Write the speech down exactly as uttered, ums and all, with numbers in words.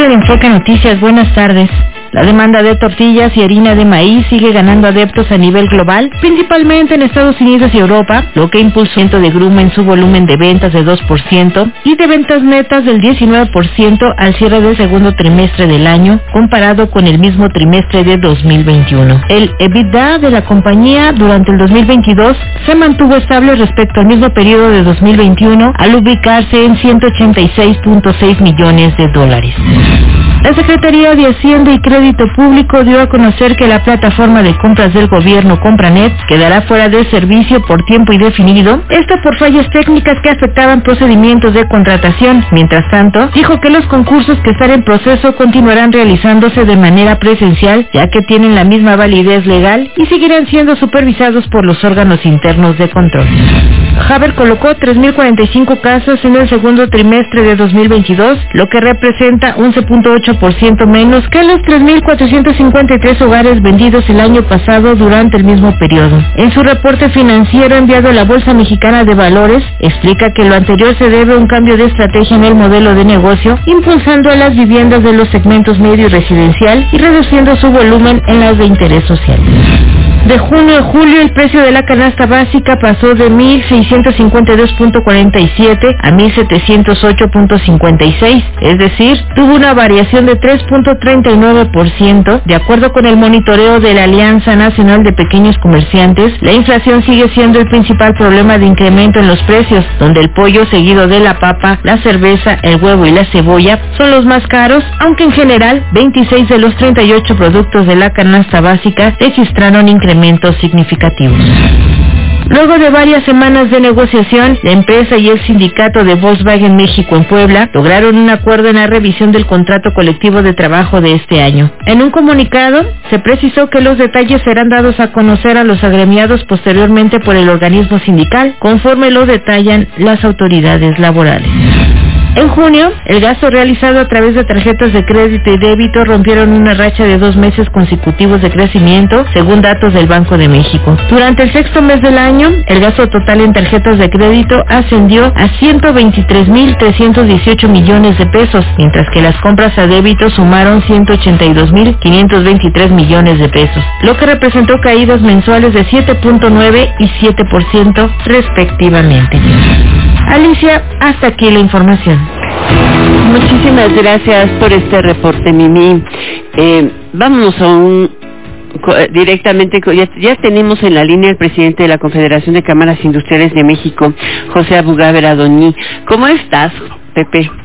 En Enfoque Noticias, buenas tardes. La demanda de tortillas y harina de maíz sigue ganando adeptos a nivel global, principalmente en Estados Unidos y Europa, lo que impulsó el aumento de Gruma en su volumen de ventas de dos por ciento y de ventas netas del diecinueve por ciento al cierre del segundo trimestre del año, comparado con el mismo trimestre de dos mil veintiuno. El EBITDA de la compañía durante el dos mil veintidós se mantuvo estable respecto al mismo periodo de dos mil veintiuno, al ubicarse en ciento ochenta y seis punto seis millones de dólares. La Secretaría de Hacienda y Crédito Público dio a conocer que la plataforma de compras del gobierno Compranet quedará fuera de servicio por tiempo indefinido, esto por fallas técnicas que afectaban procedimientos de contratación. Mientras tanto, dijo que los concursos que están en proceso continuarán realizándose de manera presencial, ya que tienen la misma validez legal y seguirán siendo supervisados por los órganos internos de control. Haber colocó tres mil cuarenta y cinco casos en el segundo trimestre de dos mil veintidós, lo que representa once punto ocho por ciento menos que los tres mil cuatrocientos cincuenta y tres hogares vendidos el año pasado durante el mismo periodo. En su reporte financiero enviado a la Bolsa Mexicana de Valores, explica que lo anterior se debe a un cambio de estrategia en el modelo de negocio, impulsando a las viviendas de los segmentos medio y residencial y reduciendo su volumen en las de interés social. De junio a julio, el precio de la canasta básica pasó de mil seiscientos cincuenta y dos punto cuarenta y siete a mil setecientos ocho punto cincuenta y seis, es decir, tuvo una variación de tres punto treinta y nueve por ciento. De acuerdo con el monitoreo de la Alianza Nacional de Pequeños Comerciantes, la inflación sigue siendo el principal problema de incremento en los precios, donde el pollo, seguido de la papa, la cerveza, el huevo y la cebolla son los más caros, aunque en general veintiséis de los treinta y ocho productos de la canasta básica registraron incrementos significativos. Luego de varias semanas de negociación, la empresa y el sindicato de Volkswagen México en Puebla lograron un acuerdo en la revisión del contrato colectivo de trabajo de este año. En un comunicado, se precisó que los detalles serán dados a conocer a los agremiados posteriormente por el organismo sindical, conforme lo detallan las autoridades laborales. En junio, el gasto realizado a través de tarjetas de crédito y débito rompieron una racha de dos meses consecutivos de crecimiento, según datos del Banco de México. Durante el sexto mes del año, el gasto total en tarjetas de crédito ascendió a ciento veintitrés mil trescientos dieciocho millones de pesos, mientras que las compras a débito sumaron ciento ochenta y dos mil quinientos veintitrés millones de pesos, lo que representó caídas mensuales de siete punto nueve y siete por ciento respectivamente. Alicia, hasta aquí la información. Muchísimas gracias por este reporte, Mimi. Eh, vámonos a un directamente, ya, ya tenemos en la línea al presidente de la Confederación de Cámaras Industriales de México, José Abugá Veradañí. ¿Cómo estás, Pepe?